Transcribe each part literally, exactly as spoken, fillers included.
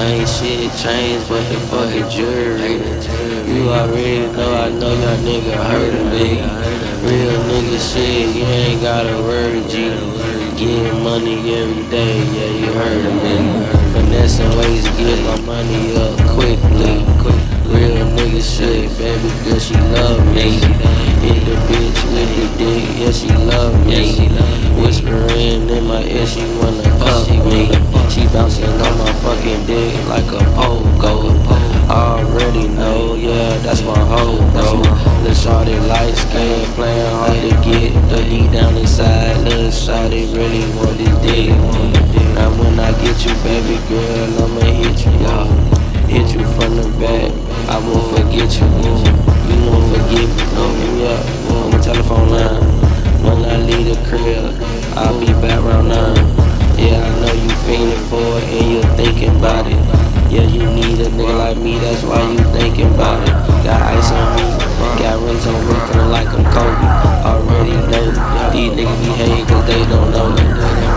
ain't shit changed but the fucking jury. You already know, I know y'all nigga heard of me. Real nigga shit, you ain't gotta worry, G. Getting money every day, yeah, you heard of me. Finessing ways to get my money up quickly. Real nigga shit, baby girl, she love me. Hit the bitch with the dick, yeah, she love me. Whispering in my ear, she wanna fuck me. She bouncing on my fucking dick like a pogo. Already know, yeah, that's my hoe, bro. Lil' shawty light skin, playing hard to get. The D down inside, lil' shawty really want this dick. Now when I get you, baby girl, I'ma hit you, y'all. Hit you from the back, I won't forget you. You won't forget me, no, hit me up on my telephone line. When I leave the crib, I'll be back round nine. Yeah, I know you fiending for it and you're thinking about it. Yeah, you need a nigga like me, that's why you thinking about it. Got ice on me, got rings on me, feeling like I'm Kobe. Already know these niggas be hating cause they don't know me.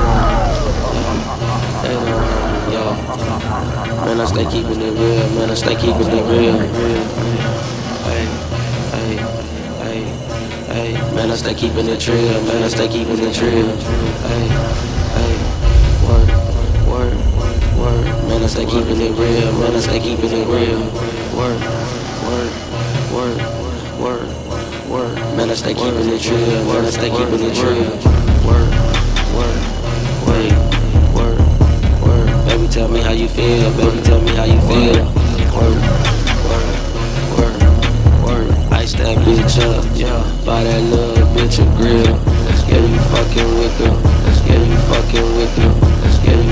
They don't know me, yo. Man, I stay keeping it real, man, I stay keeping it real. Hey, hey, hey, hey. Man, I stay keeping it real, man, I stay keeping it real. Hey, hey, word, word, word. Man, I stay keeping it real, man, I stay keeping it real. Word, word, word, word, word. Man, I stay keeping it real, man, I stay keeping it real. Word, word, word, word, word. Baby, tell me how you feel, baby, tell me how you feel. Word, word, word, word. Ice that bitch up, yeah. Buy that little bitch a grill. Let's get you fucking with them. Let's get you fucking with them. Let's get you.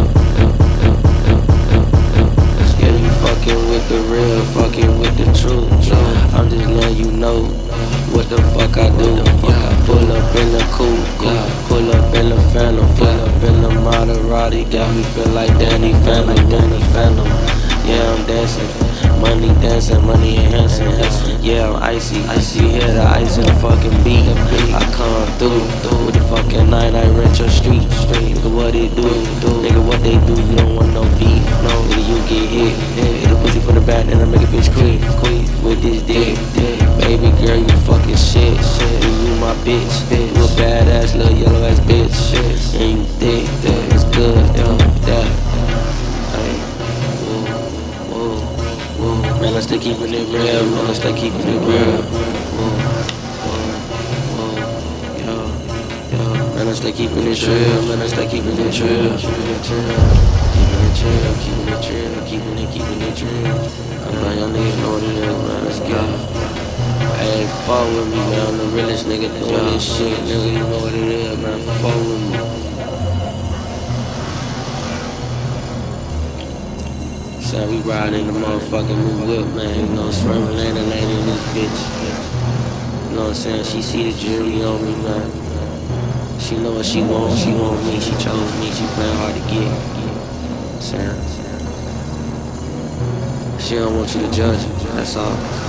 Let's get you fucking with the real, fucking with the truth. I'm just letting you know what the fuck I do. Yeah, pull up in the coupe, yeah. Pull up in the Phantom, pull up in the Maserati. Got me feel like Danny Phantom, Danny Phantom. Yeah, I'm dancing, money dancing, money enhancing. Yeah, I'm icy, icy here, the ice in the fucking beat. I come through, through with the fucking night, I rent your street. Nigga, what it do? Nigga, what they do? You don't want no beef, no. Nigga, you get hit, hit a pussy from the back, then I make a bitch quit, quit with this dick. Baby girl, you fucking shit, shit. And you my bitch, bitch. You a badass little yellow ass bitch, shit. And you thick, thick. It's good, yeah, that. Hey, whoa, whoa, whoa. Man, let's stay keeping it real, man, let's stay keeping it real. Whoa, whoa, whoa, yo, yo. Man, let's stay keeping it real, man, let's stay keeping it real. Keeping it real, keeping it real, keeping it real, keeping it, keeping it real. I know y'all niggas know what it is, man, let's go. Hey, fuck with me, man. I'm the realest nigga doing this shit, nigga. You know what it is, man. Fuck with me. So we riding the motherfucking new whip, man. You know, swerving lane to lane in this bitch. You know what I'm saying? She see the jury on me, man. She know what she want. She want me. She chose me. She playing hard to get. You know what I'm saying? She don't want you to judge her. That's all.